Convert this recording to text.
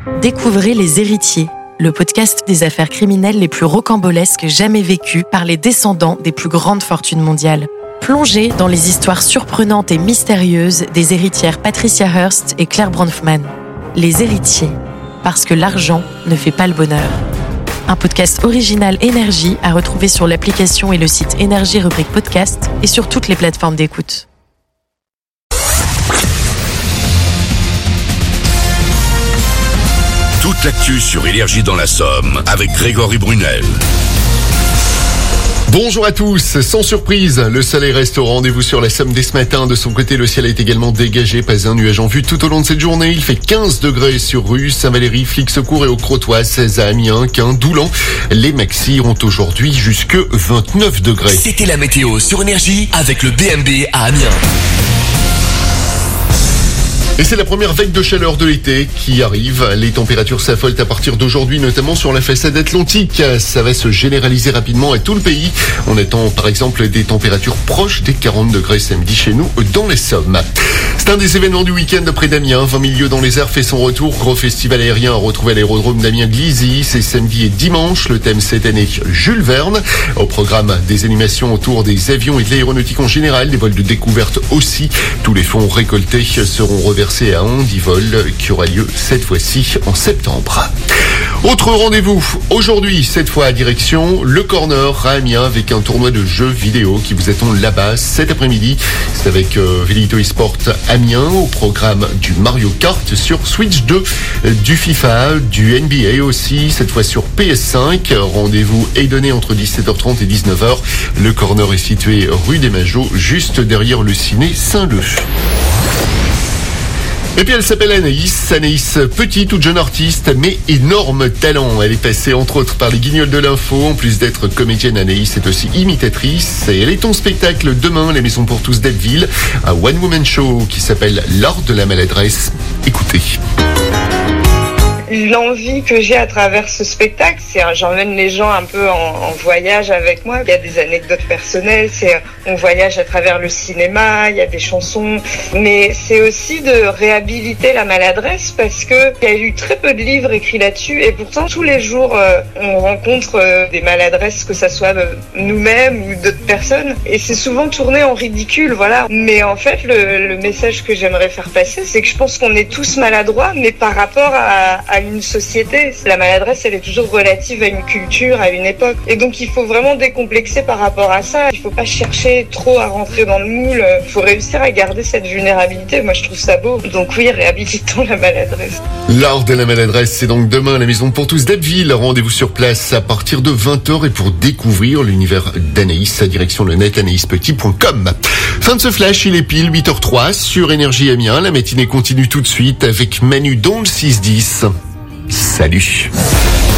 Découvrez Les Héritiers, le podcast des affaires criminelles les plus rocambolesques jamais vécues par les descendants des plus grandes fortunes mondiales. Plongez dans les histoires surprenantes et mystérieuses des héritières Patricia Hearst et Claire Bronfman. Les Héritiers, parce que l'argent ne fait pas le bonheur. Un podcast original Énergie à retrouver sur l'application et le site Énergie rubrique podcast et sur toutes les plateformes d'écoute. Toute l'actu sur Énergie dans la Somme avec Grégory Brunel. Bonjour à tous, sans surprise, le soleil reste au rendez-vous sur la Somme dès ce matin. De son côté, le ciel est également dégagé, pas un nuage en vue tout au long de cette journée. Il fait 15 degrés sur Rue, Saint-Valery, Flixecourt et aux Crotoy, 16 à Amiens, Caen, Doulan. Les maxis iront aujourd'hui jusque 29 degrés. C'était la météo sur Énergie avec le BMB à Amiens. Et c'est la première vague de chaleur de l'été qui arrive. Les températures s'affolent à partir d'aujourd'hui, notamment sur la façade atlantique. Ça va se généraliser rapidement à tout le pays. On attend par exemple des températures proches des 40 degrés samedi chez nous dans les Sommes. C'est un des événements du week-end près d'Amiens. 20 000 lieues dans les airs fait son retour. Gros festival aérien à retrouver à l'aérodrome d'Amiens-Glizy. C'est samedi et dimanche. Le thème cette année, Jules Verne. Au programme, des animations autour des avions et de l'aéronautique en général. Des vols de découverte aussi. Tous les fonds récoltés seront reversés à Handivol qui aura lieu cette fois-ci en septembre. Autre rendez-vous, aujourd'hui, cette fois à direction le Corner à Amiens avec un tournoi de jeux vidéo qui vous attend là-bas cet après-midi. C'est avec Velito eSport Amiens au programme du Mario Kart sur Switch 2, du FIFA, du NBA aussi, cette fois sur PS5. Rendez-vous est donné entre 17h30 et 19h. Le Corner est situé rue des Majots, juste derrière le ciné Saint-Leu. Et puis elle s'appelle Anaïs. Anaïs, petite, toute jeune artiste, mais énorme talent. Elle est passée entre autres par les Guignols de l'info. En plus d'être comédienne, Anaïs est aussi imitatrice. Et elle est en spectacle demain, les Maisons pour tous d'Abbeville. Un one-woman show qui s'appelle L'art de la maladresse. Écoutez. L'envie que j'ai à travers ce spectacle, c'est j'emmène les gens un peu en voyage avec moi. Il y a des anecdotes personnelles, on voyage à travers le cinéma, il y a des chansons, mais c'est aussi de réhabiliter la maladresse parce que il y a eu très peu de livres écrits là-dessus et pourtant tous les jours on rencontre des maladresses, que ça soit nous-mêmes ou d'autres personnes, et c'est souvent tourné en ridicule, voilà. Mais en fait, le message que j'aimerais faire passer, c'est que je pense qu'on est tous maladroits, mais par rapport à une société. La maladresse, elle est toujours relative à une culture, à une époque. Et donc, il faut vraiment décomplexer par rapport à ça. Il faut pas chercher trop à rentrer dans le moule. Il faut réussir à garder cette vulnérabilité. Moi, je trouve ça beau. Donc oui, réhabilitons la maladresse. L'art de la maladresse, c'est donc demain à la Maison pour tous d'Abbeville. Rendez-vous sur place à partir de 20h et pour découvrir l'univers d'Anaïs, direction le net anaïspetit.com. Fin de ce flash, il est pile 8h03 sur Énergie Amiens. La matinée continue tout de suite avec Manu dans le 6-10. Salut.